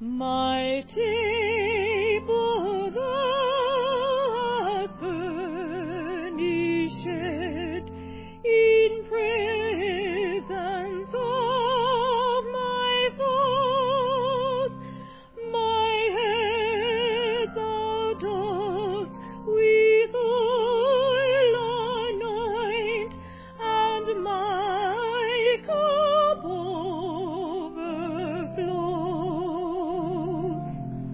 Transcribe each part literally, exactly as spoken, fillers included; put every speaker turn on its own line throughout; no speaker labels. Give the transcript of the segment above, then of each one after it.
My table thou hast furnished in presence of my foes. My head thou dost with oil anoint, and my cup overflows.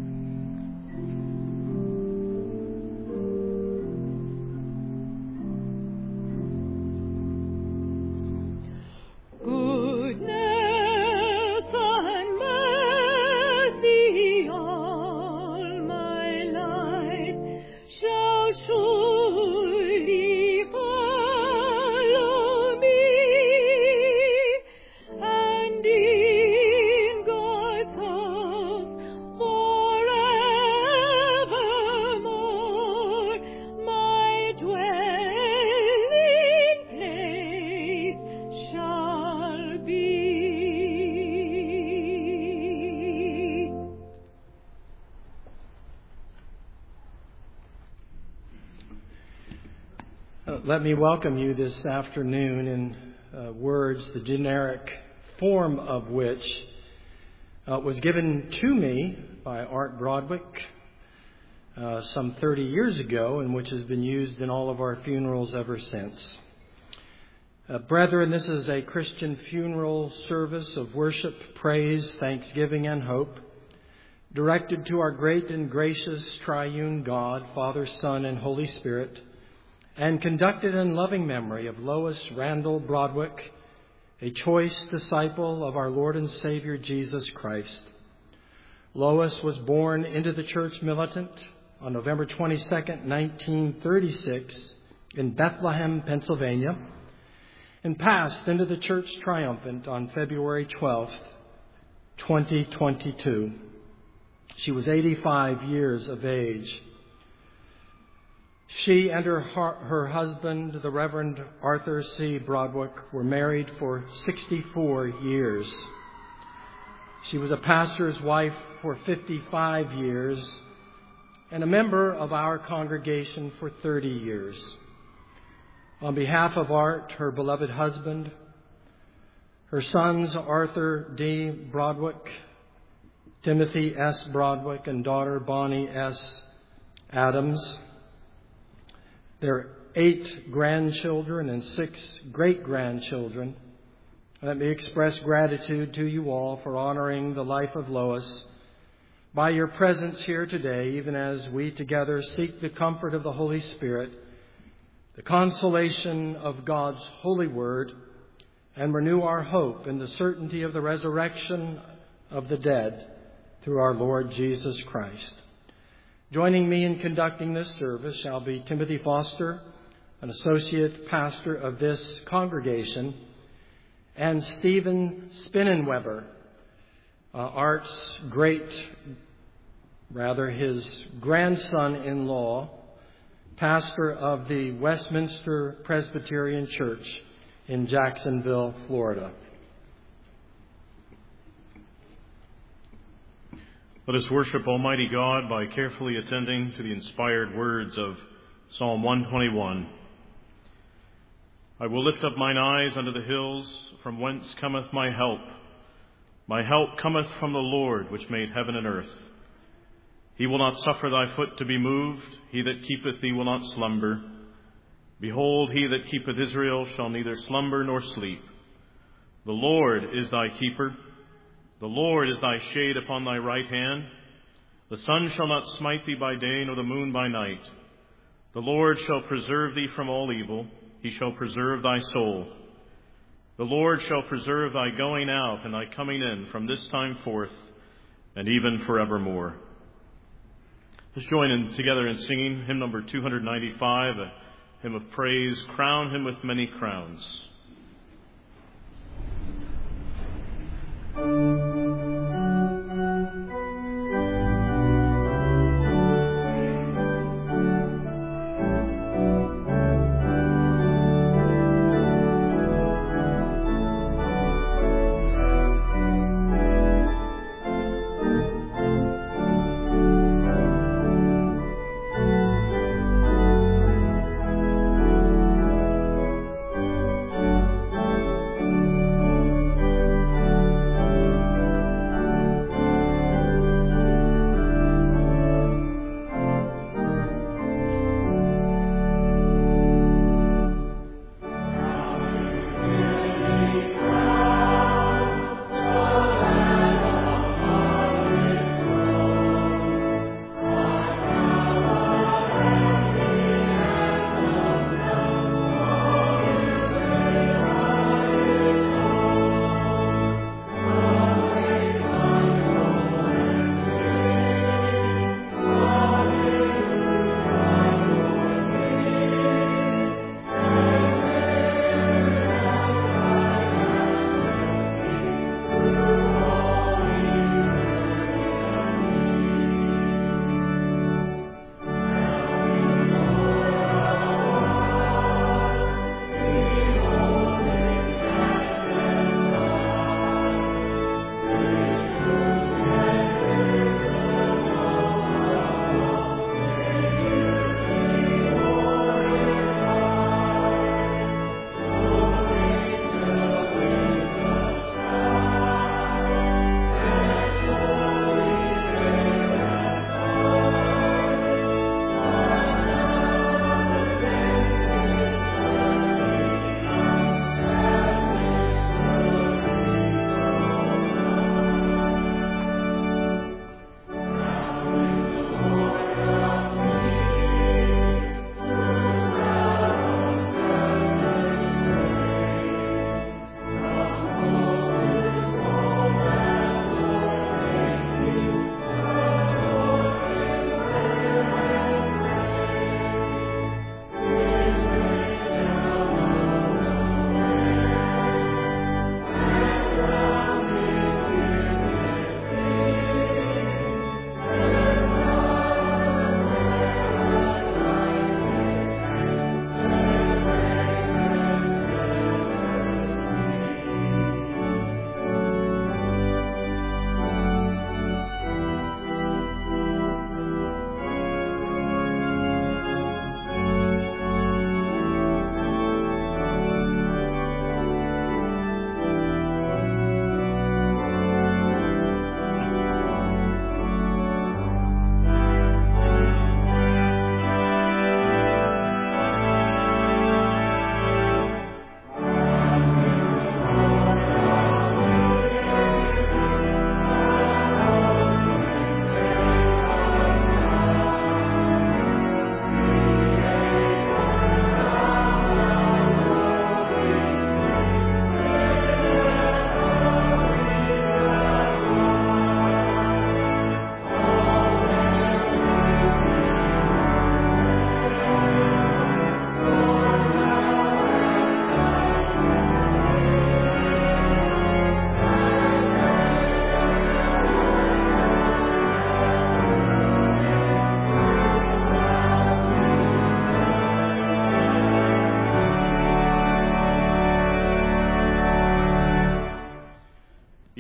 Goodness and mercy all my life shall surely follow me, and in God's house forevermore my dwelling place shall be.
Uh, Let me welcome you this afternoon in uh, words, the generic form of which uh, was given to me by Art Broadwick uh, some thirty years ago, and which has been used in all of our funerals ever since. Uh, brethren, this is a Christian funeral service of worship, praise, thanksgiving, and hope, directed to our great and gracious triune God, Father, Son, and Holy Spirit, and conducted in loving memory of Lois Randall Broadwick, a choice disciple of our Lord and Savior Jesus Christ. Lois was born into the church militant on November twenty-second, nineteen thirty-six, in Bethlehem, Pennsylvania, and passed into the church triumphant on February twelfth, twenty twenty-two. She was eighty-five years of age. She and her, her husband, the Reverend Arthur C. Broadwick, were married for sixty-four years. She was a pastor's wife for fifty-five years and a member of our congregation for thirty years. On behalf of Art, her beloved husband, her sons Arthur D. Broadwick, Timothy S. Broadwick, and daughter Bonnie S. Adams, their eight grandchildren and six great-grandchildren, let me express gratitude to you all for honoring the life of Lois by your presence here today, even as we together seek the comfort of the Holy Spirit, the consolation of God's holy word, and renew our hope in the certainty of the resurrection of the dead through our Lord Jesus Christ. Joining me in conducting this service shall be Timothy Foster, an associate pastor of this congregation, and Stephen Spinnenweber, uh, Art's great, rather his grandson-in-law, pastor of the Westminster Presbyterian Church in Jacksonville, Florida.
Let us worship Almighty God by carefully attending to the inspired words of Psalm one twenty-one. I will lift up mine eyes unto the hills, from whence cometh my help. My help cometh from the Lord, which made heaven and earth. He will not suffer thy foot to be moved. He that keepeth thee will not slumber. Behold, he that keepeth Israel shall neither slumber nor sleep. The Lord is thy keeper. The Lord is thy shade upon thy right hand. The sun shall not smite thee by day, nor the moon by night. The Lord shall preserve thee from all evil. He shall preserve thy soul. The Lord shall preserve thy going out and thy coming in from this time forth and even forevermore. Let's join in together in singing hymn number two ninety-five, a hymn of praise, Crown Him with Many Crowns.
Thank you.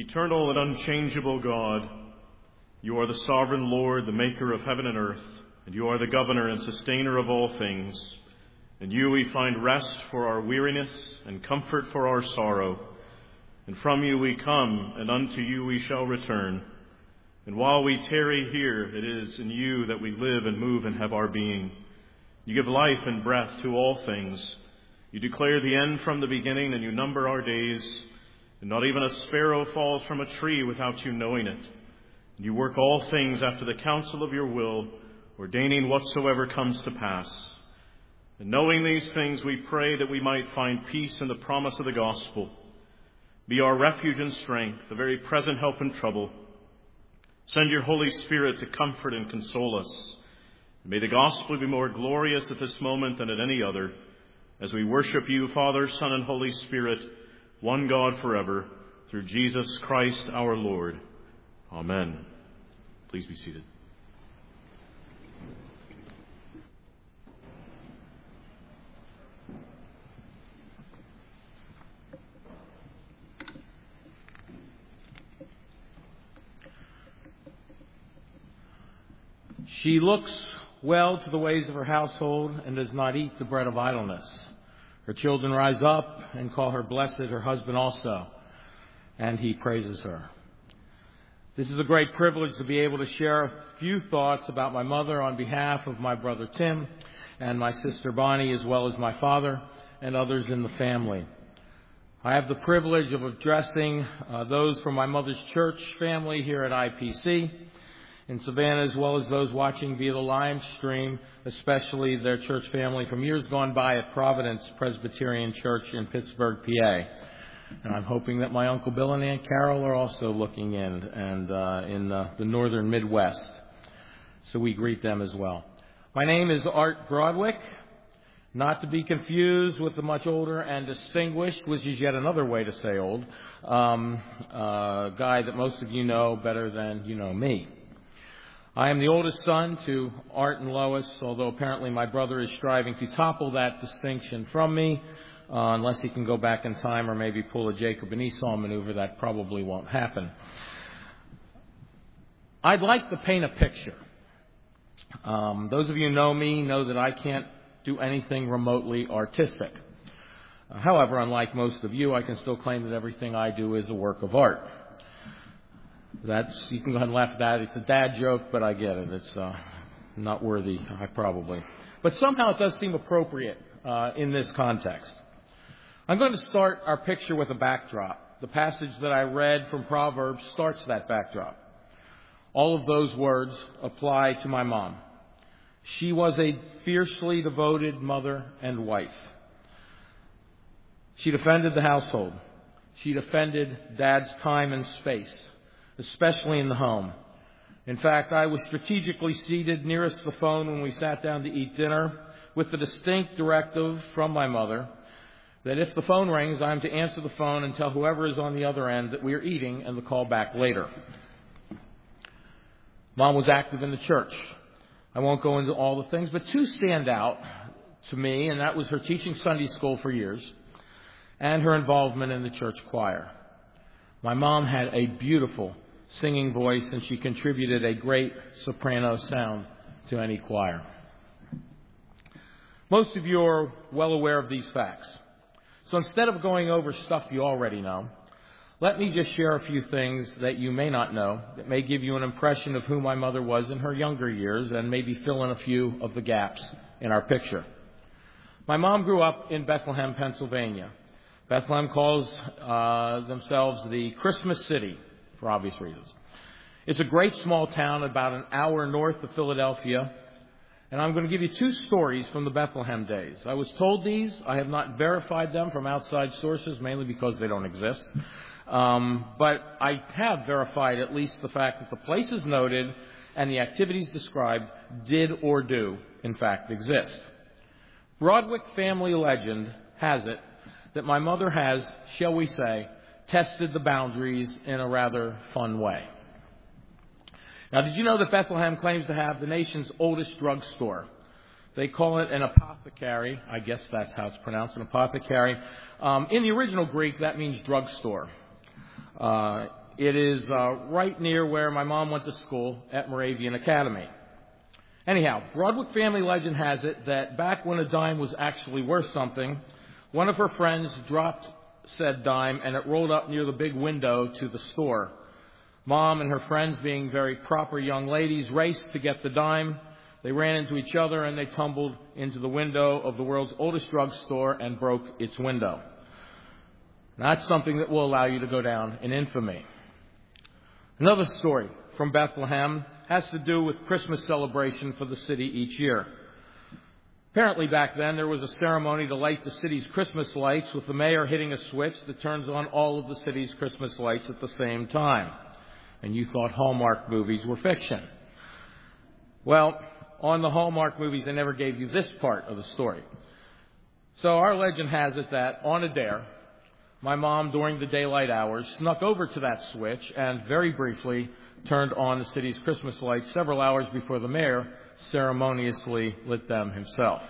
Eternal and unchangeable God, you are the sovereign Lord, the maker of heaven and earth, and you are the governor and sustainer of all things. In you we find rest for our weariness and comfort for our sorrow. And from you we come, and unto you we shall return. And while we tarry here, it is in you that we live and move and have our being. You give life and breath to all things. You declare the end from the beginning, and you number our days. And not even a sparrow falls from a tree without you knowing it. And you work all things after the counsel of your will, ordaining whatsoever comes to pass. And knowing these things, we pray that we might find peace in the promise of the gospel. Be our refuge and strength, the very present help in trouble. Send your Holy Spirit to comfort and console us. And may the gospel be more glorious at this moment than at any other, as we worship you, Father, Son, and Holy Spirit, one God forever, through Jesus Christ our Lord. Amen. Please be seated.
She looks well to the ways of her household and does not eat the bread of idleness. Her children rise up and call her blessed, her husband also, and he praises her. This is a great privilege to be able to share a few thoughts about my mother on behalf of my brother Tim and my sister Bonnie, as well as my father and others in the family. I have the privilege of addressing uh, those from my mother's church family here at I P C in Savannah, as well as those watching via the live stream, especially their church family from years gone by at Providence Presbyterian Church in Pittsburgh, P A. And I'm hoping that my Uncle Bill and Aunt Carol are also looking in, and uh, in uh, the northern Midwest. So we greet them as well. My name is Art Broadwick, not to be confused with the much older and distinguished, which is yet another way to say old, um, uh, guy that most of you know better than you know me. I am the oldest son to Art and Lois, although apparently my brother is striving to topple that distinction from me, uh, unless he can go back in time or maybe pull a Jacob and Esau maneuver. That probably won't happen. I'd like to paint a picture. Um, those of you who know me know that I can't do anything remotely artistic. Uh, however, unlike most of you, I can still claim that everything I do is a work of art. That's, you can go ahead and laugh at that. It's a dad joke, but I get it. It's uh, not worthy, I probably. But somehow it does seem appropriate uh, in this context. I'm going to start our picture with a backdrop. The passage that I read from Proverbs starts that backdrop. All of those words apply to my mom. She was a fiercely devoted mother and wife. She defended the household. She defended Dad's time and space, especially in the home. In fact, I was strategically seated nearest the phone when we sat down to eat dinner, with the distinct directive from my mother that if the phone rings, I'm to answer the phone and tell whoever is on the other end that we are eating and to call back later. Mom was active in the church. I won't go into all the things, but two stand out to me, and that was her teaching Sunday school for years and her involvement in the church choir. My mom had a beautiful singing voice, and she contributed a great soprano sound to any choir. Most of you are well aware of these facts. So instead of going over stuff you already know, let me just share a few things that you may not know that may give you an impression of who my mother was in her younger years and maybe fill in a few of the gaps in our picture. My mom grew up in Bethlehem, Pennsylvania. Bethlehem calls uh, themselves the Christmas City for obvious reasons. It's a great small town about an hour north of Philadelphia. And I'm going to give you two stories from the Bethlehem days. I was told these. I have not verified them from outside sources, mainly because they don't exist. Um, but I have verified at least the fact that the places noted and the activities described did or do, in fact, exist. Broadwick family legend has it that my mother has, shall we say, tested the boundaries in a rather fun way. Now, did you know that Bethlehem claims to have the nation's oldest drugstore? They call it an apothecary. I guess that's how it's pronounced, an apothecary. Um, in the original Greek, that means drugstore. Uh, It is uh, right near where my mom went to school at Moravian Academy. Anyhow, Broadwick family legend has it that back when a dime was actually worth something, one of her friends dropped said dime and it rolled up near the big window to the store. Mom and her friends, being very proper young ladies, raced to get the dime. They ran into each other and they tumbled into the window of the world's oldest drugstore and broke its window. That's something that will allow you to go down in infamy. Another story from Bethlehem has to do with Christmas celebration for the city each year. Apparently back then there was a ceremony to light the city's Christmas lights, with the mayor hitting a switch that turns on all of the city's Christmas lights at the same time. And you thought Hallmark movies were fiction. Well, on the Hallmark movies they never gave you this part of the story. So our legend has it that on a dare, my mom, during the daylight hours, snuck over to that switch and very briefly turned on the city's Christmas lights several hours before the mayor ceremoniously lit them himself.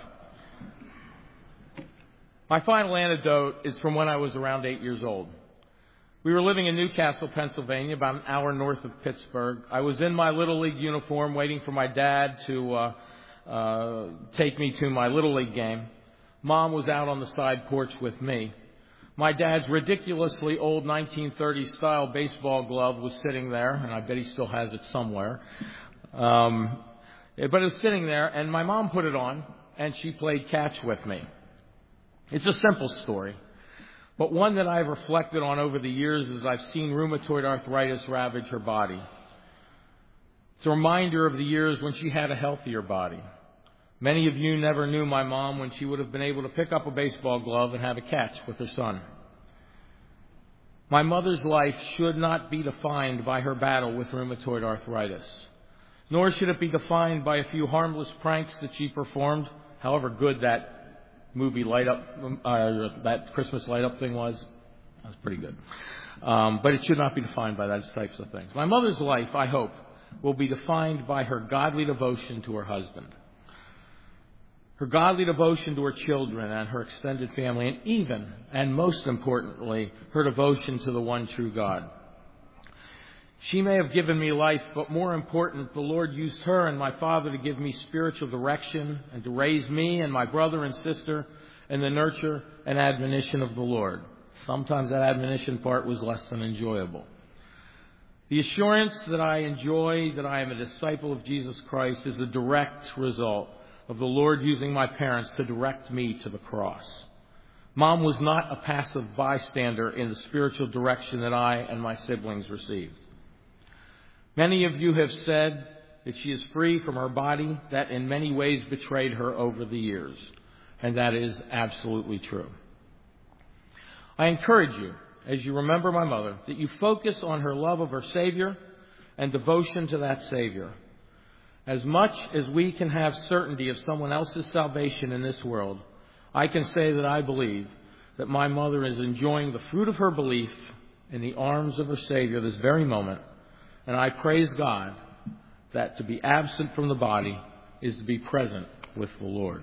My final anecdote is from when I was around eight years old. We were living in Newcastle, Pennsylvania, about an hour north of Pittsburgh. I was in my Little League uniform waiting for my dad to uh, uh, take me to my Little League game. Mom was out on the side porch with me. My dad's ridiculously old nineteen thirties style baseball glove was sitting there, and I bet he still has it somewhere. Um, but it was sitting there, and my mom put it on, and she played catch with me. It's a simple story, but one that I've reflected on over the years as I've seen rheumatoid arthritis ravage her body. It's a reminder of the years when she had a healthier body. Many of you never knew my mom when she would have been able to pick up a baseball glove and have a catch with her son. My mother's life should not be defined by her battle with rheumatoid arthritis, nor should it be defined by a few harmless pranks that she performed, however good that movie light up, uh, that Christmas light up thing was. That was pretty good. Um, but it should not be defined by those types of things. My mother's life, I hope, will be defined by her godly devotion to her husband, her godly devotion to her children and her extended family, and even, and most importantly, her devotion to the one true God. She may have given me life, but more important, the Lord used her and my father to give me spiritual direction and to raise me and my brother and sister in the nurture and admonition of the Lord. Sometimes that admonition part was less than enjoyable. The assurance that I enjoy that I am a disciple of Jesus Christ is the direct result of the Lord using my parents to direct me to the cross. Mom was not a passive bystander in the spiritual direction that I and my siblings received. Many of you have said that she is free from her body that in many ways betrayed her over the years, and that is absolutely true. I encourage you, as you remember my mother, that you focus on her love of her Savior and devotion to that Savior. As much as we can have certainty of someone else's salvation in this world, I can say that I believe that my mother is enjoying the fruit of her belief in the arms of her Savior this very moment. And I praise God that to be absent from the body is to be present with the Lord.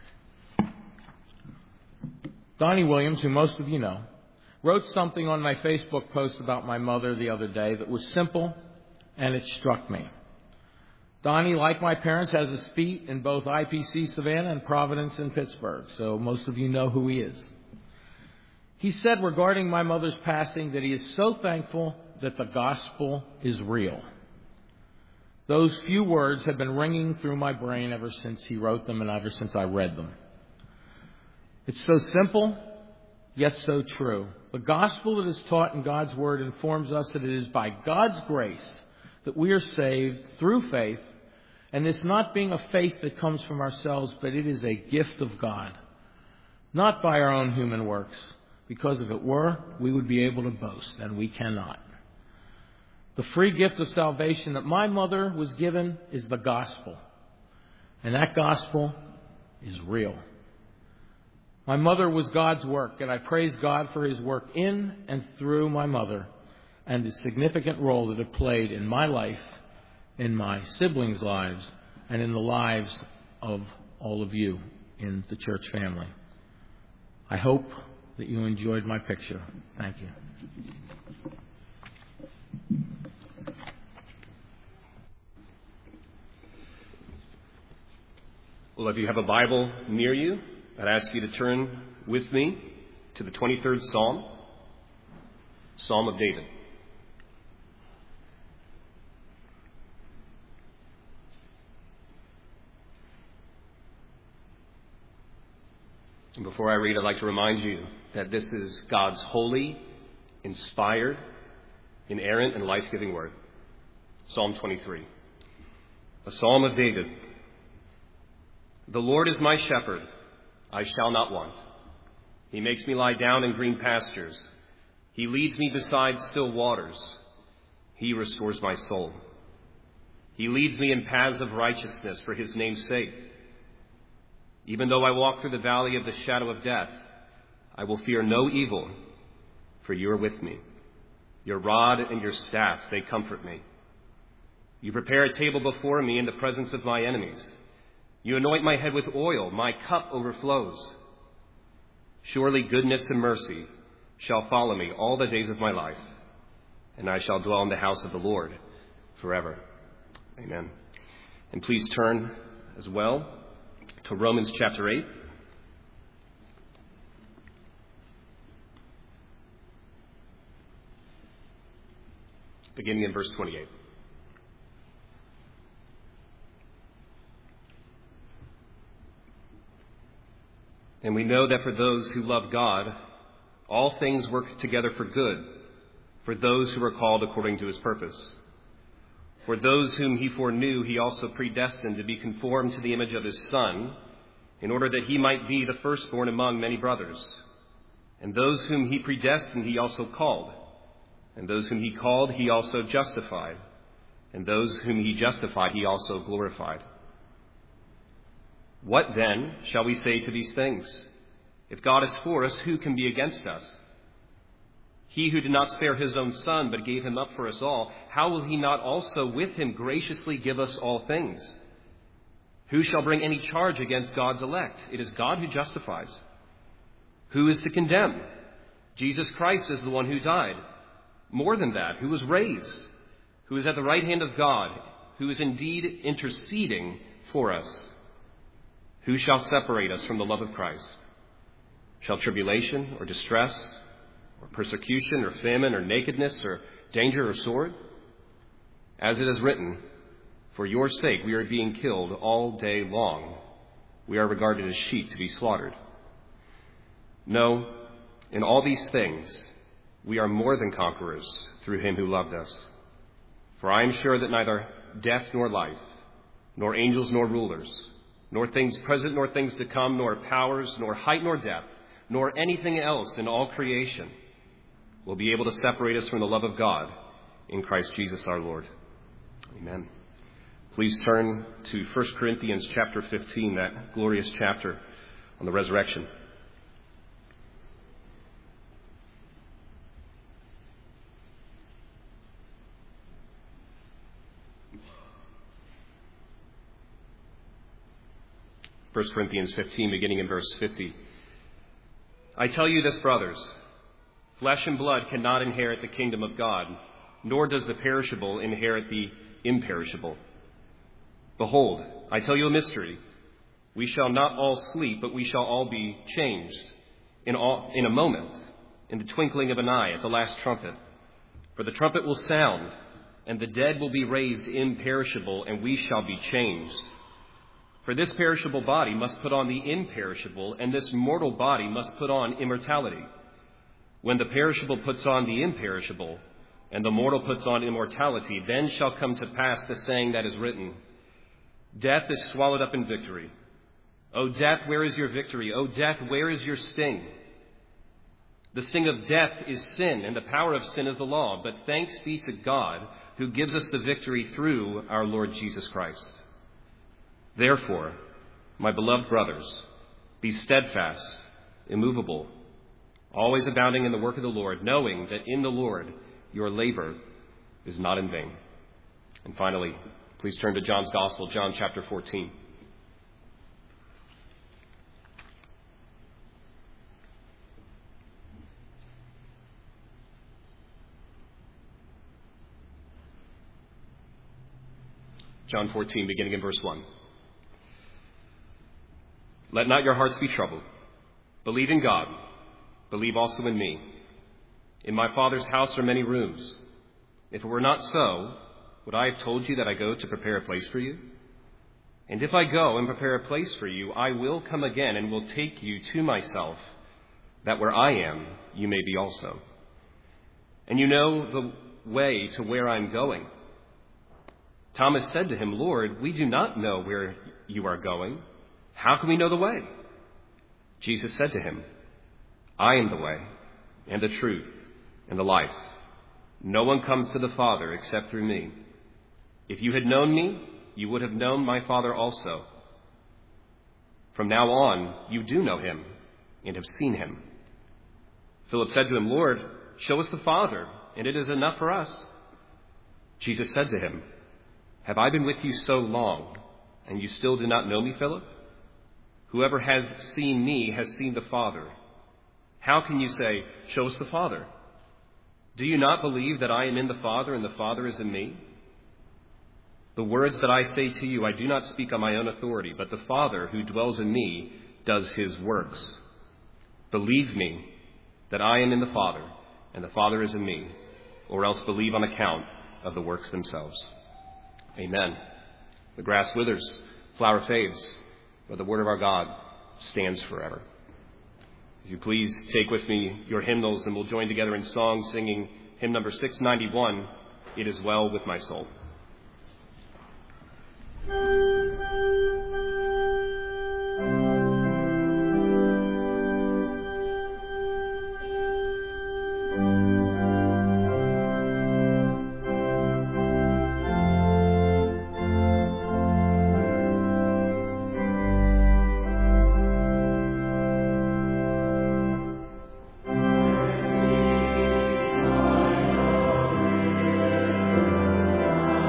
Donnie Williams, who most of you know, wrote something on my Facebook post about my mother the other day that was simple, and it struck me. Donnie, like my parents, has his feet in both I P C Savannah and Providence in Pittsburgh, so most of you know who he is. He said regarding my mother's passing that he is so thankful that the gospel is real. Those few words have been ringing through my brain ever since he wrote them and ever since I read them. It's so simple, yet so true. The gospel that is taught in God's word informs us that it is by God's grace that we are saved through faith. And it's not being a faith that comes from ourselves, but it is a gift of God, not by our own human works, because if it were, we would be able to boast, and we cannot. The free gift of salvation that my mother was given is the gospel, and that gospel is real. My mother was God's work, and I praise God for his work in and through my mother and the significant role that it played in my life, in my siblings' lives, and in the lives of all of you in the church family. I hope that you enjoyed my picture. Thank you.
Well, if you have a Bible near you, I'd ask you to turn with me to the twenty-third Psalm, Psalm of David. And before I read, I'd like to remind you that this is God's holy, inspired, inerrant, and life-giving word. Psalm twenty-three, a Psalm of David. The Lord is my shepherd, I shall not want. He makes me lie down in green pastures. He leads me beside still waters. He restores my soul. He leads me in paths of righteousness for his name's sake. Even though I walk through the valley of the shadow of death, I will fear no evil, for you are with me. Your rod and your staff, they comfort me. You prepare a table before me in the presence of my enemies. You anoint my head with oil, my cup overflows. Surely goodness and mercy shall follow me all the days of my life, and I shall dwell in the house of the Lord forever. Amen. And please turn as well to Romans chapter eight. Beginning in verse twenty-eight. And we know that for those who love God, all things work together for good, for those who are called according to his purpose. For those whom he foreknew, he also predestined to be conformed to the image of his Son, in order that he might be the firstborn among many brothers. And those whom he predestined, he also called. And those whom he called, he also justified. And those whom he justified, he also glorified. What then shall we say to these things? If God is for us, who can be against us? He who did not spare his own Son, but gave him up for us all, how will he not also with him graciously give us all things? Who shall bring any charge against God's elect? It is God who justifies. Who is to condemn? Jesus Christ is the one who died. More than that, who was raised, who is at the right hand of God, who is indeed interceding for us. Who shall separate us from the love of Christ? Shall tribulation or distress or persecution or famine or nakedness or danger or sword? As it is written, for your sake we are being killed all day long. We are regarded as sheep to be slaughtered. No, in all these things we are more than conquerors through him who loved us. For I am sure that neither death nor life, nor angels nor rulers, nor things present nor things to come, nor powers, nor height nor depth, nor anything else in all creation will be able to separate us from the love of God in Christ Jesus our Lord. Amen. Please turn to First Corinthians chapter fifteen, that glorious chapter on the resurrection. First Corinthians fifteen, beginning in verse fifty. I tell you this, brothers, flesh and blood cannot inherit the kingdom of God, nor does the perishable inherit the imperishable. Behold, I tell you a mystery. We shall not all sleep, but we shall all be changed in, all, in a moment, in the twinkling of an eye, at the last trumpet. For the trumpet will sound, and the dead will be raised imperishable, and we shall be changed. For this perishable body must put on the imperishable, and this mortal body must put on immortality. When the perishable puts on the imperishable, and the mortal puts on immortality, then shall come to pass the saying that is written, death is swallowed up in victory. O death, where is your victory? O death, where is your sting? The sting of death is sin, and the power of sin is the law. But thanks be to God, who gives us the victory through our Lord Jesus Christ. Therefore, my beloved brothers, be steadfast, immovable, always abounding in the work of the Lord, knowing that in the Lord your labor is not in vain. And finally, please turn to John's Gospel, John chapter fourteen. John fourteen, beginning in verse one. Let not your hearts be troubled. Believe in God. Believe also in me. In my Father's house are many rooms. If it were not so, would I have told you that I go to prepare a place for you? And if I go and prepare a place for you, I will come again and will take you to myself, that where I am, you may be also. And you know the way to where I'm going. Thomas said to him, Lord, we do not know where you are going. How can we know the way? Jesus said to him, I am the way and the truth and the life. No one comes to the Father except through me. If you had known me, you would have known my Father also. From now on, you do know him and have seen him. Philip said to him, Lord, show us the Father, and it is enough for us. Jesus said to him, have I been with you so long, and you still do not know me, Philip? Whoever has seen me has seen the Father. How can you say, show us the Father? Do you not believe that I am in the Father and the Father is in me? The words that I say to you, I do not speak on my own authority, but the Father who dwells in me does his works. Believe me that I am in the Father and the Father is in me, or else believe on account of the works themselves. Amen. The grass withers, flower fades, but the word of our God stands forever. If you please take with me your hymnals, and we'll join together in song singing hymn number six ninety-one, It Is Well With My Soul.
Amen.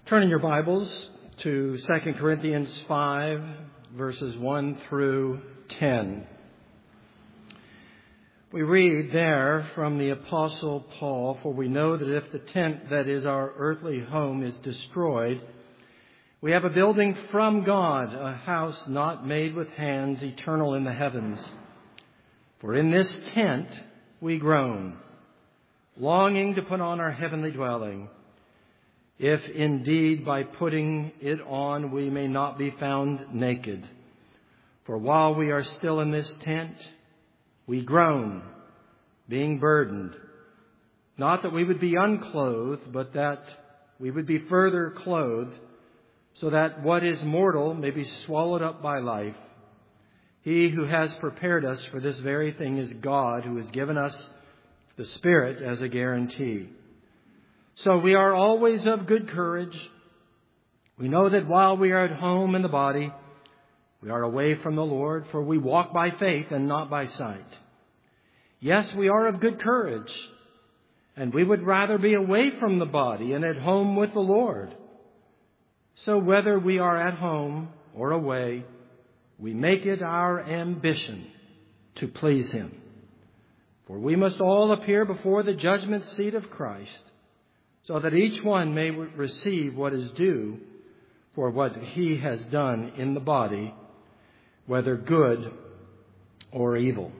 Turn in your Bibles to Second Corinthians five, verses one through ten. We read there from the Apostle Paul, "For we know that if the tent that is our earthly home is destroyed, we have a building from God, a house not made with hands, eternal in the heavens. For in this tent we groan, longing to put on our heavenly dwelling, if indeed by putting it on we may not be found naked. For while we are still in this tent, we groan, being burdened, not that we would be unclothed, but that we would be further clothed, so that what is mortal may be swallowed up by life. He who has prepared us for this very thing is God, who has given us the Spirit as a guarantee. So we are always of good courage. We know that while we are at home in the body, we are away from the Lord, for we walk by faith and not by sight. Yes, we are of good courage, and we would rather be away from the body and at home with the Lord. So whether we are at home or away, we make it our ambition to please Him. For we must all appear before the judgment seat of Christ, so that each one may receive what is due for what he has done in the body, whether good or evil."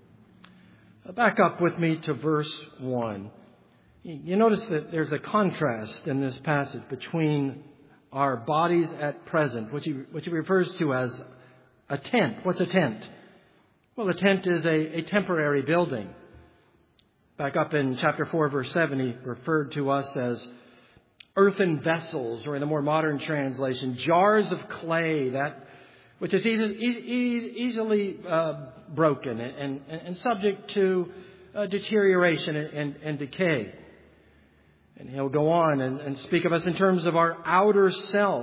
Back up with me to verse one. You notice that there's a contrast in this passage between our bodies at present, which he, which he refers to as a tent. What's a tent? Well, a tent is a, a temporary building. Back up in chapter four, verse seven, he referred to us as earthen vessels, or in a more modern translation, jars of clay, that which is easy, easy, easily uh, broken and, and, and subject to uh, deterioration and, and, and decay. And he'll go on and, and speak of us in terms of our outer self,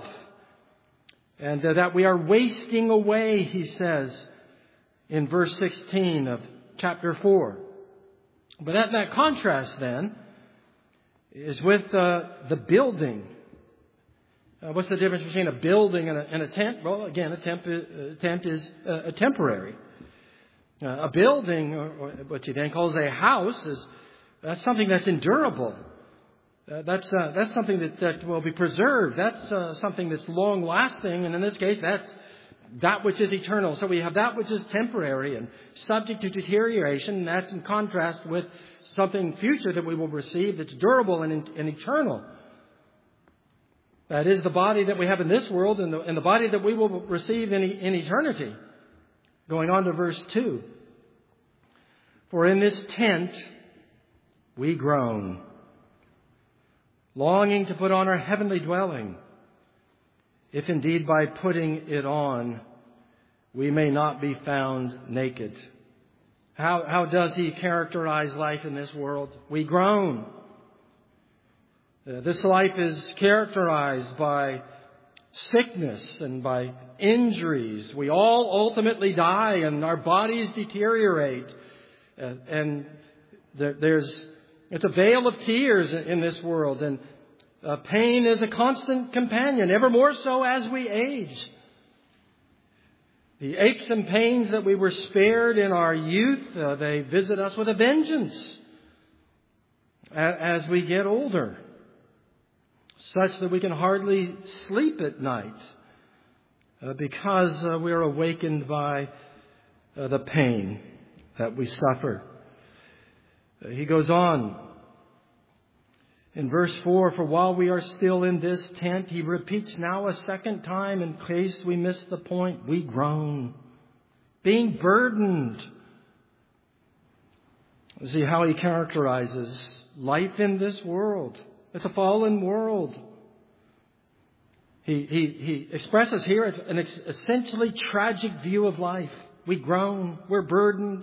and uh, that we are wasting away, he says in verse sixteen of chapter four. But that, that contrast then is with uh, the building. Uh, what's the difference between a building and a, and a tent? Well, again, a, temp, a tent is uh, a temporary. Uh, a building, or, or what he then calls a house, is that's something that's endurable. Uh, that's uh, that's something that, that will be preserved. That's uh, something that's long lasting, and in this case, that's that which is eternal. So we have that which is temporary and subject to deterioration, and that's in contrast with something future that we will receive that's durable and, and eternal. That is the body that we have in this world, and the, and the body that we will receive in, in eternity. Going on to verse two. "For in this tent we groan, longing to put on our heavenly dwelling, if indeed by putting it on we may not be found naked." How, how does he characterize life in this world? We groan. Uh, this life is characterized by sickness and by injuries. We all ultimately die and our bodies deteriorate. Uh, and there, there's it's a veil of tears in this world, and uh, pain is a constant companion, ever more so as we age. The aches and pains that we were spared in our youth, uh, they visit us with a vengeance as, as we get older, such that we can hardly sleep at night uh, because uh, we are awakened by uh, the pain that we suffer. Uh, he goes on in verse four, "For while we are still in this tent," he repeats now a second time in case we miss the point, "we groan, being burdened." See how he characterizes life in this world. It's a fallen world. He, he, he expresses here an essentially tragic view of life. We groan, we're burdened.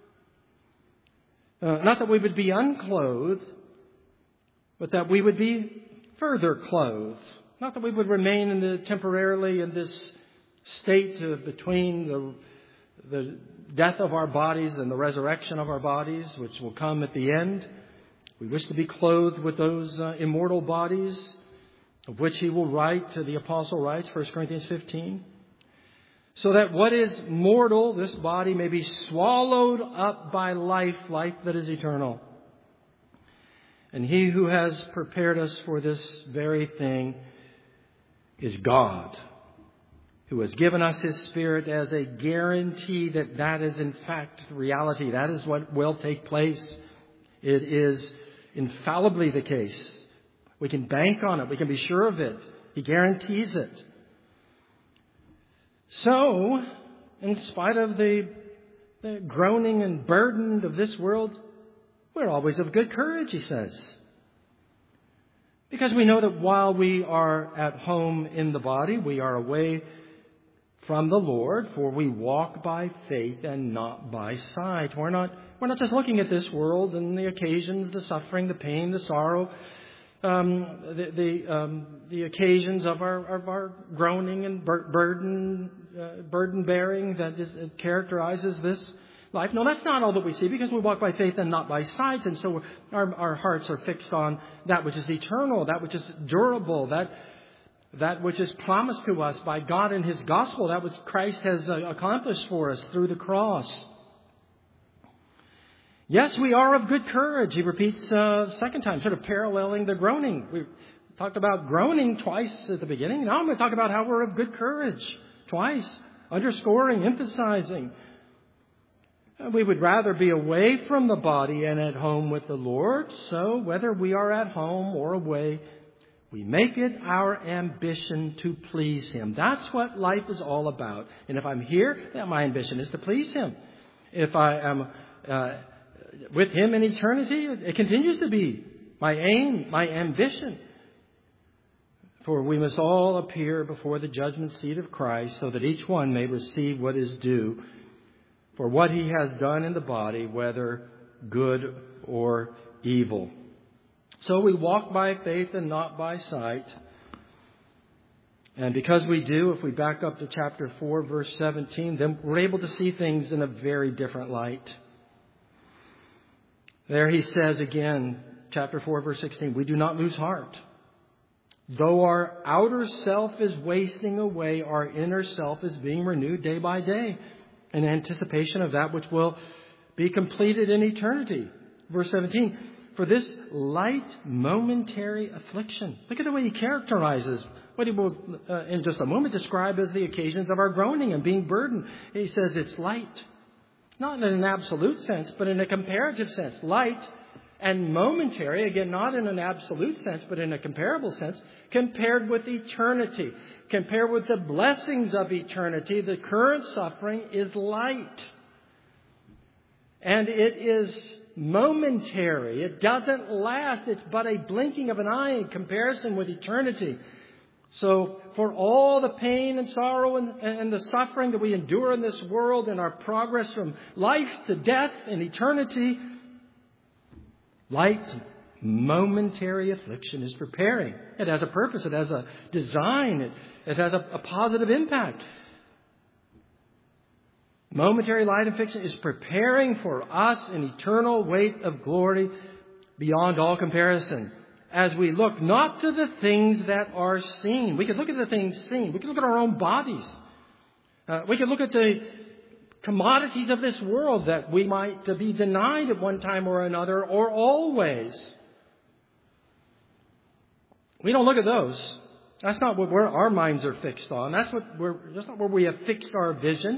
Uh, not that we would be unclothed, but that we would be further clothed. Not that we would remain in the, temporarily in this state uh, between the, the death of our bodies and the resurrection of our bodies, which will come at the end. We wish to be clothed with those uh, immortal bodies. of which he will write, to the apostle writes, First Corinthians fifteen, so that what is mortal, this body, may be swallowed up by life, life that is eternal. And he who has prepared us for this very thing is God, who has given us his Spirit as a guarantee that that is in fact reality. That is what will take place. It is infallibly the case. We can bank on it. We can be sure of it. He guarantees it. So, in spite of the, the groaning and burden of this world, we're always of good courage, he says. Because we know that while we are at home in the body, we are away from the Lord, for we walk by faith and not by sight. We're not, we're not just looking at this world and the occasions, the suffering, the pain, the sorrow, um, the the, um, the occasions of our of our groaning and bur- burden uh, burden bearing that is, it characterizes this life. No, that's not all that we see, because we walk by faith and not by sight, and so our our hearts are fixed on that which is eternal, that which is durable, that. That which is promised to us by God in his gospel, that which Christ has uh, accomplished for us through the cross. Yes, we are of good courage, he repeats uh, second time, sort of paralleling the groaning. We talked about groaning twice at the beginning. Now I'm going to talk about how we're of good courage twice, underscoring, emphasizing. We would rather be away from the body and at home with the Lord. So whether we are at home or away, we make it our ambition to please him. That's what life is all about. And if I'm here, then my ambition is to please him. If I am uh, with him in eternity, it continues to be my aim, my ambition. For we must all appear before the judgment seat of Christ, so that each one may receive what is due for what he has done in the body, whether good or evil. So we walk by faith and not by sight. And because we do, if we back up to chapter four, verse seventeen, then we're able to see things in a very different light. There he says again, chapter four, verse sixteen, we do not lose heart. Though our outer self is wasting away, our inner self is being renewed day by day in anticipation of that which will be completed in eternity. Verse seventeen, for this light momentary affliction. Look at the way he characterizes what he will uh, in just a moment describe as the occasions of our groaning and being burdened. He says it's light. Not in an absolute sense, but in a comparative sense. Light and momentary, again, not in an absolute sense, but in a comparable sense, compared with eternity. Compared with the blessings of eternity, the current suffering is light. And it is momentary. It doesn't last. It's but a blinking of an eye in comparison with eternity. So for all the pain and sorrow and, and the suffering that we endure in this world and our progress from life to death and eternity, light, momentary affliction is preparing. It has a purpose. It has a design. It, it has a, a positive impact. Momentary light affliction is preparing for us an eternal weight of glory beyond all comparison. As we look not to the things that are seen. We can look at the things seen. We can look at our own bodies. Uh, we can look at the commodities of this world that we might be denied at one time or another or always. We don't look at those. That's not what where our minds are fixed on. That's what we're, that's not where we have fixed our vision.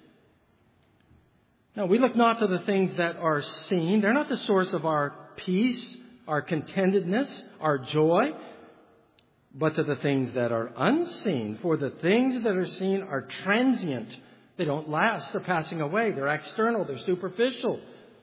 No, we look not to the things that are seen. They're not the source of our peace, our contentedness, our joy, but to the things that are unseen. For the things that are seen are transient. They don't last. They're passing away. They're external. They're superficial.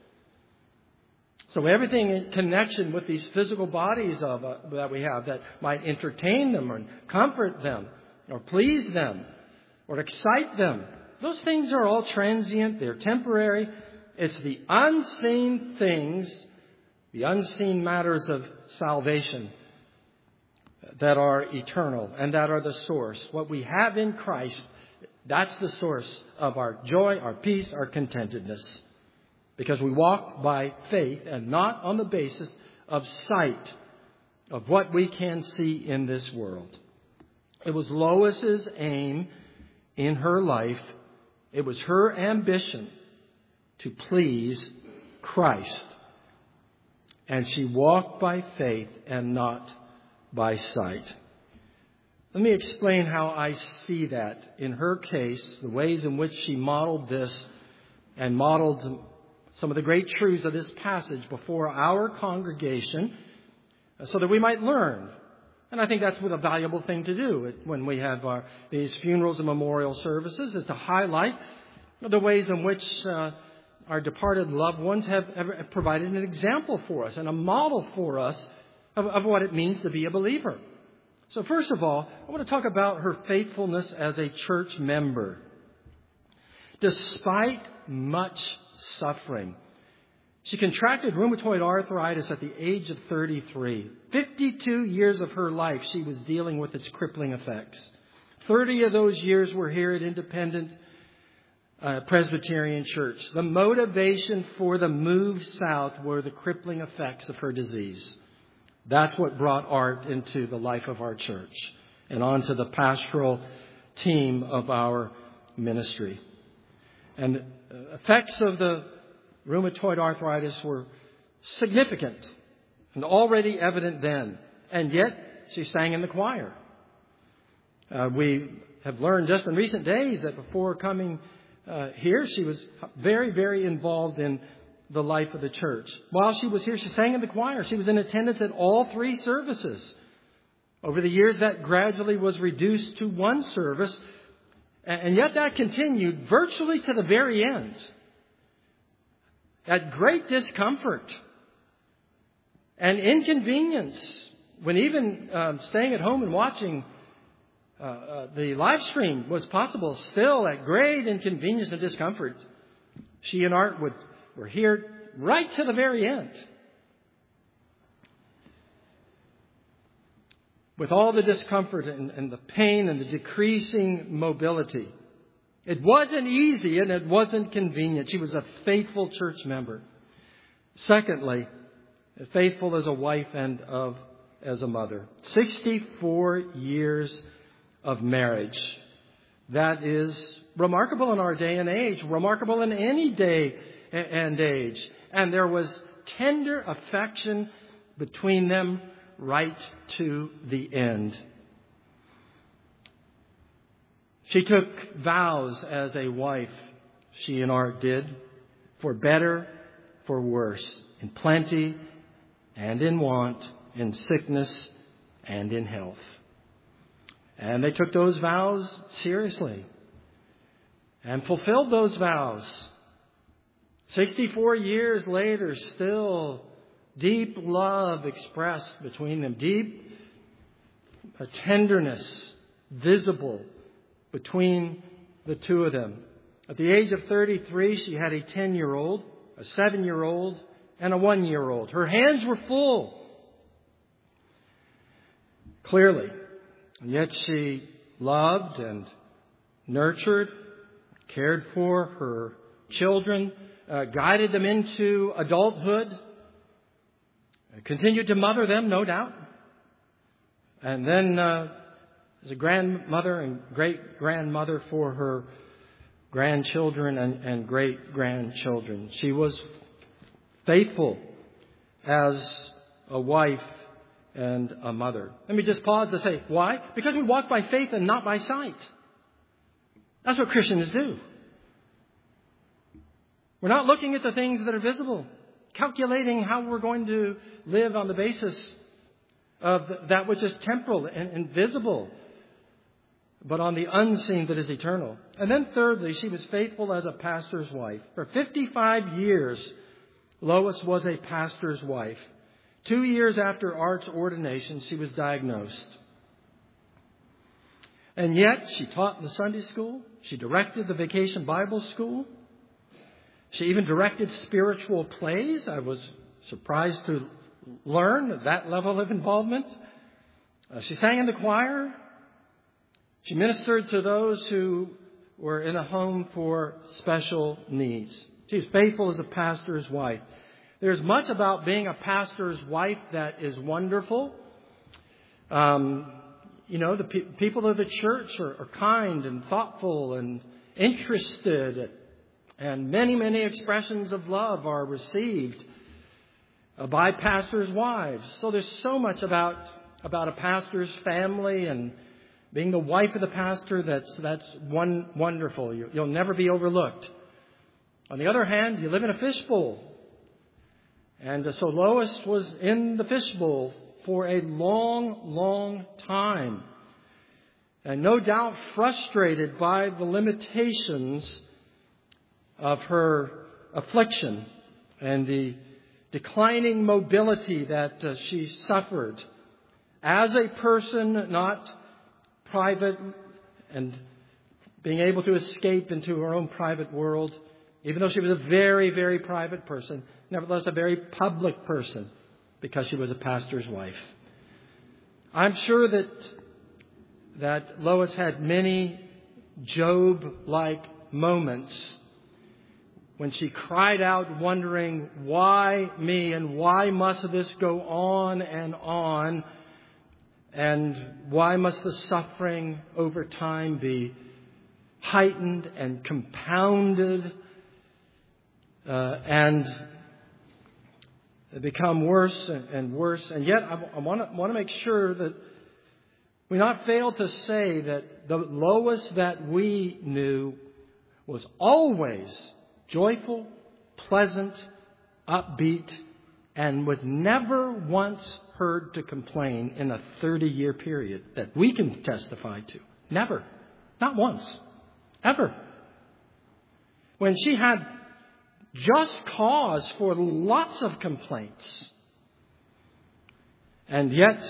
So everything in connection with these physical bodies of uh, that we have that might entertain them or comfort them or please them or excite them, those things are all transient. They're temporary. It's the unseen things, the unseen matters of salvation that are eternal and that are the source. What we have in Christ, that's the source of our joy, our peace, our contentedness. Because we walk by faith and not on the basis of sight, of what we can see in this world. It was Lois's aim in her life. It was her ambition to please Christ. And she walked by faith and not by sight. Let me explain how I see that in her case, the ways in which she modeled this and modeled some of the great truths of this passage before our congregation so that we might learn. And I think that's what a valuable thing to do when we have our, these funerals and memorial services, is to highlight the ways in which uh, our departed loved ones have, have provided an example for us and a model for us of, of what it means to be a believer. So first of all, I want to talk about her faithfulness as a church member. Despite much suffering, she contracted rheumatoid arthritis at the age of thirty-three. fifty-two years of her life she was dealing with its crippling effects. thirty of those years were here at Independent uh, Presbyterian Church. The motivation for the move south were the crippling effects of her disease. That's what brought Art into the life of our church and onto the pastoral team of our ministry. And the effects of the rheumatoid arthritis were significant and already evident then. And yet, she sang in the choir. Uh, we have learned just in recent days that before coming uh, here, she was very, very involved in the life of the church. While she was here, she sang in the choir. She was in attendance at all three services. Over the years, that gradually was reduced to one service. And yet that continued virtually to the very end. At great discomfort and inconvenience, when even um, staying at home and watching uh, uh, the live stream was possible, still at great inconvenience and discomfort, she and Art would, were here right to the very end. With all the discomfort and, and the pain and the decreasing mobility. It wasn't easy and it wasn't convenient. She was a faithful church member. Secondly, faithful as a wife and of as a mother. sixty-four years of marriage. That is remarkable in our day and age. Remarkable in any day and age. And there was tender affection between them right to the end. She took vows as a wife, she and Art did, for better, for worse, in plenty and in want, in sickness and in health. And they took those vows seriously and fulfilled those vows. sixty-four years later, still deep love expressed between them, deep a tenderness visible between the two of them. At the age of thirty-three, she had a ten-year-old, a seven-year-old, and a one-year-old. Her hands were full, clearly. And yet she loved and nurtured, cared for her children, uh, guided them into adulthood, continued to mother them, no doubt. And then uh, as a grandmother and great-grandmother for her grandchildren and, and great-grandchildren. She was faithful as a wife and a mother. Let me just pause to say, why? Because we walk by faith and not by sight. That's what Christians do. We're not looking at the things that are visible, calculating how we're going to live on the basis of that which is temporal and invisible, but on the unseen that is eternal. And then thirdly, she was faithful as a pastor's wife. For fifty-five years, Lois was a pastor's wife. Two years after Art's ordination, she was diagnosed. And yet, she taught in the Sunday school. She directed the Vacation Bible School. She even directed spiritual plays. I was surprised to learn that level of involvement. Uh, she sang in the choir. She ministered to those who were in a home for special needs. She was faithful as a pastor's wife. There's much about being a pastor's wife that is wonderful. Um, you know, the pe- people of the church are, are kind and thoughtful and interested, and many, many expressions of love are received uh, by pastors' wives. So there's so much about about a pastor's family and being the wife of the pastor that's that's one wonderful. You, you'll never be overlooked. On the other hand, you live in a fishbowl, and uh, so Lois was in the fishbowl for a long, long time, and no doubt frustrated by the limitations of her affliction and the declining mobility that uh, she suffered as a person not private and being able to escape into her own private world, even though she was a very, very private person, nevertheless a very public person, because she was a pastor's wife. I'm sure that that Lois had many Job-like moments when she cried out wondering, why me and why must this go on and on, and why must the suffering over time be heightened and compounded uh, and become worse and worse. And yet I want to want to make sure that we not fail to say that the Lois that we knew was always joyful, pleasant, upbeat, and was never once heard to complain in a thirty-year period that we can testify to. Never. Not once. Ever. When she had just cause for lots of complaints. And yet,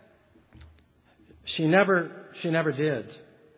she never, she never did.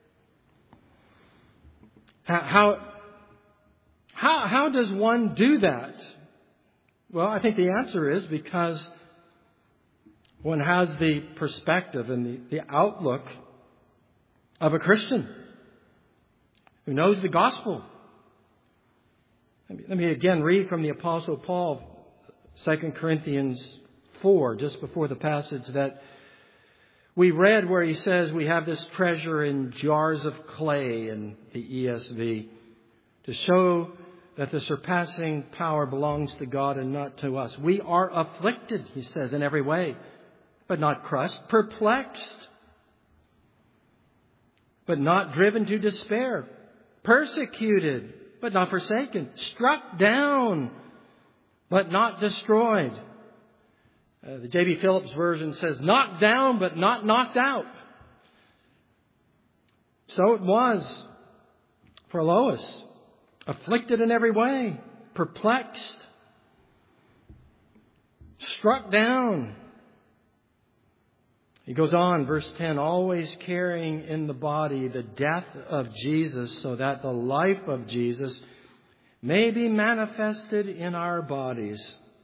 How, how, how does one do that? Well, I think the answer is because one has the perspective and the, the outlook of a Christian who knows the gospel. Let me again read from the Apostle Paul, Second Corinthians four, just before the passage that we read, where he says we have this treasure in jars of clay in the E S V to show that the surpassing power belongs to God and not to us. We are afflicted, he says, in every way, but not crushed, perplexed, but not driven to despair, persecuted, but not forsaken, struck down, but not destroyed. Uh, the J B Phillips version says, knocked down, but not knocked out. So it was for Lois, afflicted in every way, perplexed, struck down. He goes on, verse ten, always carrying in the body the death of Jesus, so that the life of Jesus may be manifested in our bodies.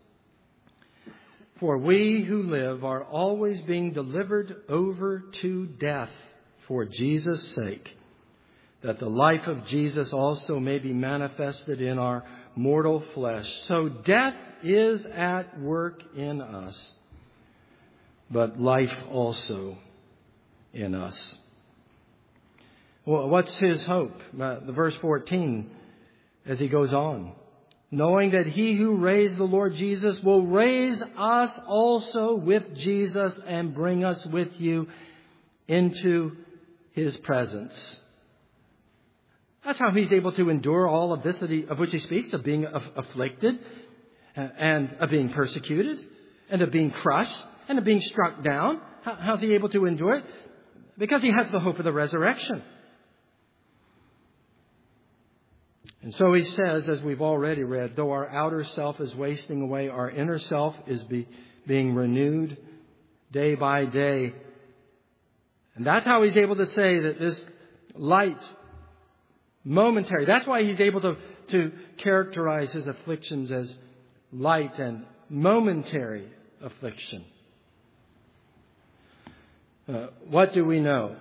For we who live are always being delivered over to death for Jesus' sake, that the life of Jesus also may be manifested in our mortal flesh. So death is at work in us, but life also in us. Well, what's his hope? Uh, the verse fourteen, as he goes on, knowing that he who raised the Lord Jesus will raise us also with Jesus and bring us with you into his presence. That's how he's able to endure all of this that he, of which he speaks, of being afflicted and of being persecuted and of being crushed and of being struck down. How, how's he able to endure it? Because he has the hope of the resurrection. And so he says, as we've already read, though our outer self is wasting away, our inner self is be, being renewed day by day. And that's how he's able to say that this light, momentary, that's why he's able to, to characterize his afflictions as light and momentary affliction. Uh, what do we know?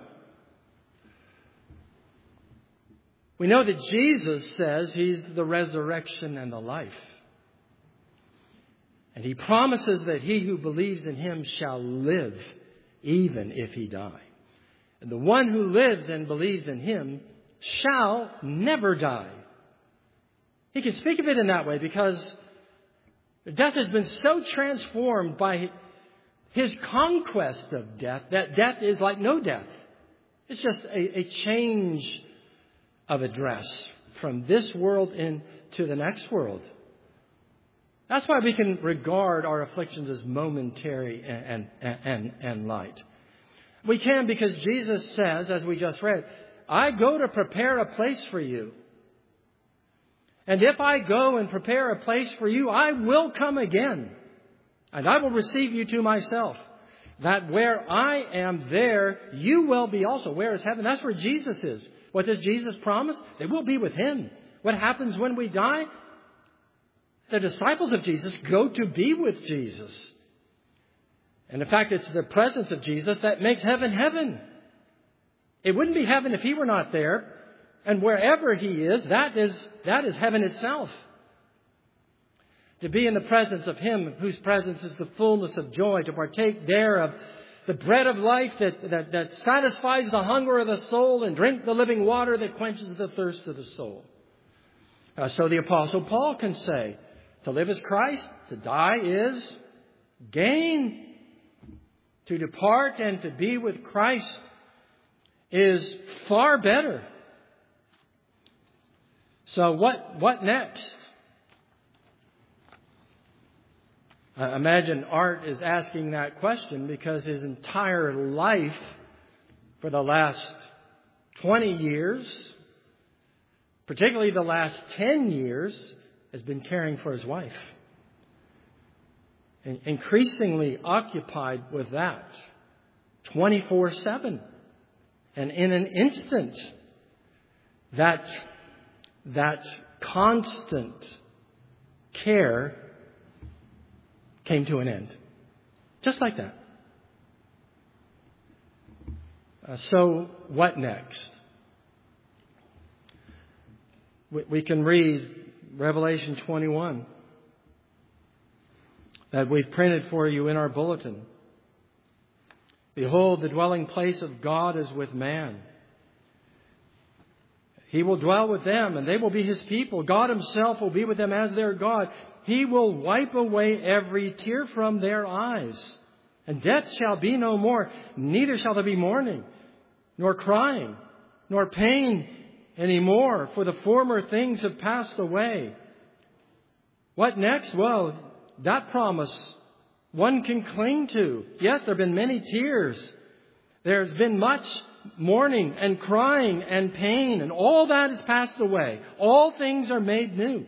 We know that Jesus says he's the resurrection and the life. And he promises that he who believes in him shall live even if he die. And the one who lives and believes in him shall never die. He can speak of it in that way because death has been so transformed by his conquest of death that death is like no death. It's just a, a change of address from this world into the next world. That's why we can regard our afflictions as momentary and, and, and, and light. We can because Jesus says, as we just read, I go to prepare a place for you. And if I go and prepare a place for you, I will come again. And I will receive you to myself. That where I am, there you will be also. Where is heaven? That's where Jesus is. What does Jesus promise? They will be with him. What happens when we die? The disciples of Jesus go to be with Jesus. And in fact, it's the presence of Jesus that makes heaven heaven. It wouldn't be heaven if he were not there. And wherever he is, that is, that is heaven itself. To be in the presence of him whose presence is the fullness of joy, to partake there of the bread of life that, that, that satisfies the hunger of the soul and drink the living water that quenches the thirst of the soul. Uh, so the Apostle Paul can say, to live is Christ, to die is gain. To depart and to be with Christ is far better. So what, what next? I imagine Art is asking that question because his entire life for the last twenty years, particularly the last ten years, has been caring for his wife. And increasingly occupied with that twenty-four seven. And in an instant, that, that constant care came to an end. Just like that. Uh, so what next? We, we can read Revelation twenty-one that we've printed for you in our bulletin. Behold, the dwelling place of God is with man. He will dwell with them, and they will be his people. God himself will be with them as their God. He will wipe away every tear from their eyes. And death shall be no more. Neither shall there be mourning, nor crying, nor pain any more, for the former things have passed away. What next? Well, that promise one can cling to. Yes, there have been many tears. There's been much mourning and crying and pain, and all that has passed away. All things are made new.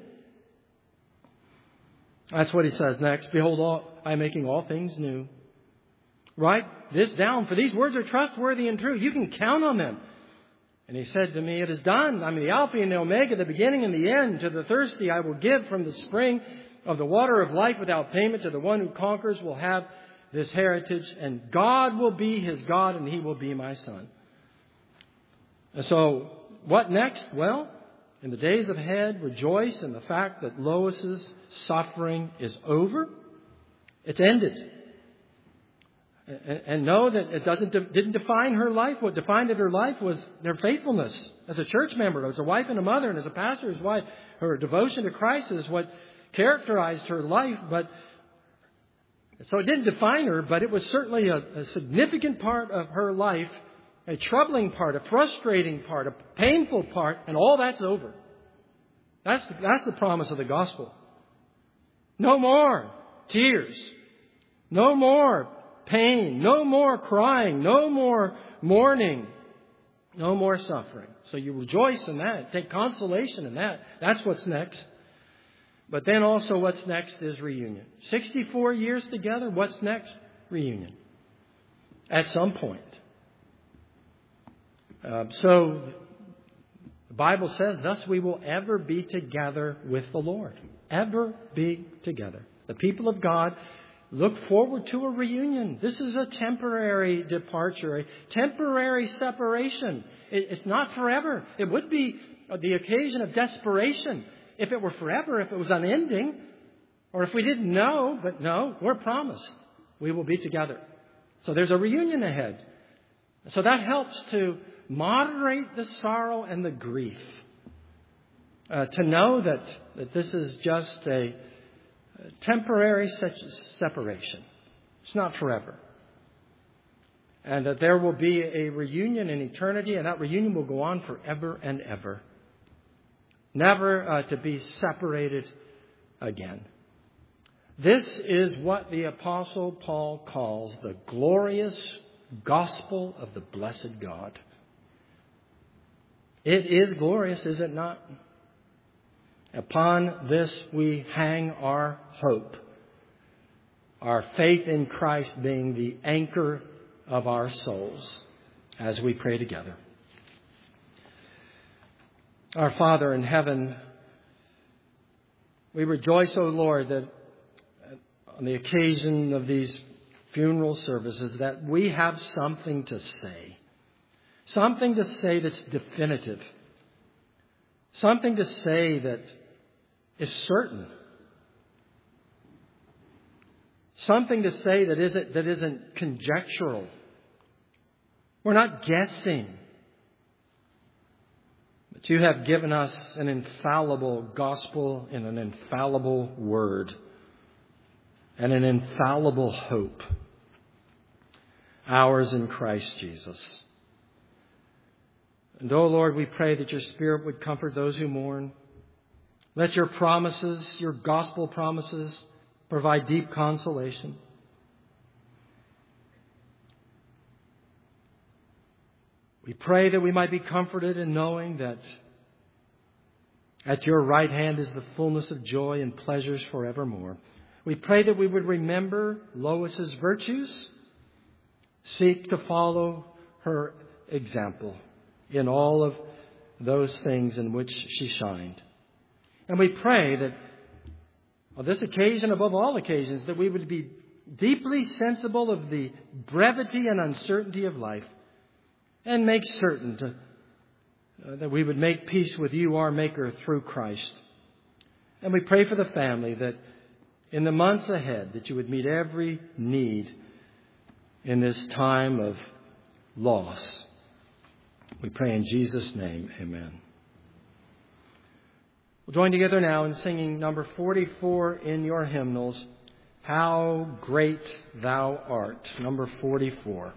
That's what he says next. Behold, all, I am making all things new. Write this down, for these words are trustworthy and true. You can count on them. And he said to me, it is done. I'm the Alpha and the Omega, the beginning and the end. To the thirsty I will give from the spring of the water of life without payment. To the one who conquers will have this heritage. And God will be his God, and he will be my son. And so, what next? Well, in the days ahead, rejoice in the fact that Lois's suffering is over. It's ended. And know that it doesn't didn't define her life. What defined her life was their faithfulness as a church member, as a wife and a mother, and as a pastor's wife. Her devotion to Christ is what characterized her life. But so it didn't define her, but it was certainly a, a significant part of her life, a troubling part, a frustrating part, a painful part, and all that's over. That's that's the promise of the gospel. No more tears. No more pain. No more crying. No more mourning. No more suffering. So you rejoice in that. Take consolation in that. That's what's next. But then also what's next is reunion. sixty-four years together. What's next? Reunion. At some point. Uh, so the Bible says, thus we will ever be together with the Lord. Ever be together. The people of God look forward to a reunion. This is a temporary departure, a temporary separation. It, it's not forever. It would be the occasion of desperation if it were forever, if it was unending, or if we didn't know. But no, we're promised we will be together. So there's a reunion ahead. So that helps to moderate the sorrow and the grief. Uh, to know that, that this is just a, a temporary such separation. It's not forever. And that there will be a reunion in eternity, and that reunion will go on forever and ever. Never uh, to be separated again. This is what the Apostle Paul calls the glorious gospel of the blessed God. It is glorious, is it not? Upon this we hang our hope, our faith in Christ being the anchor of our souls as we pray together. Our Father in heaven, we rejoice, O Lord, that on the occasion of these funeral services that we have something to say. Something to say that's definitive. Something to say that is certain. Something to say that isn't, that isn't conjectural. We're not guessing. But you have given us an infallible gospel and an infallible word and an infallible hope. Ours in Christ Jesus. And, oh Lord, we pray that your Spirit would comfort those who mourn. Let your promises, your gospel promises, provide deep consolation. We pray that we might be comforted in knowing that at your right hand is the fullness of joy and pleasures forevermore. We pray that we would remember Lois's virtues, seek to follow her example in all of those things in which she shined. And we pray that on this occasion, above all occasions, that we would be deeply sensible of the brevity and uncertainty of life and make certain to, uh, that we would make peace with you, our Maker, through Christ. And we pray for the family that in the months ahead that you would meet every need in this time of loss. We pray in Jesus' name, amen. We'll join together now in singing number forty-four in your hymnals, How Great Thou Art, number forty-four.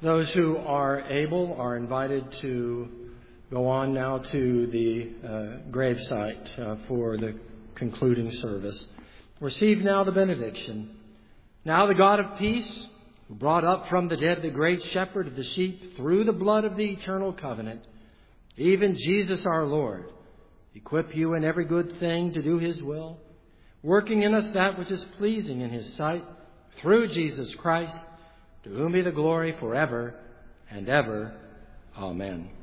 Those who are able are invited to go on now to the uh, gravesite uh, for the concluding service. Receive now the benediction. Now the God of peace, who brought up from the dead the great shepherd of the sheep through the blood of the eternal covenant, even Jesus our Lord, equip you in every good thing to do his will, working in us that which is pleasing in his sight, through Jesus Christ, to whom be the glory forever and ever. Amen.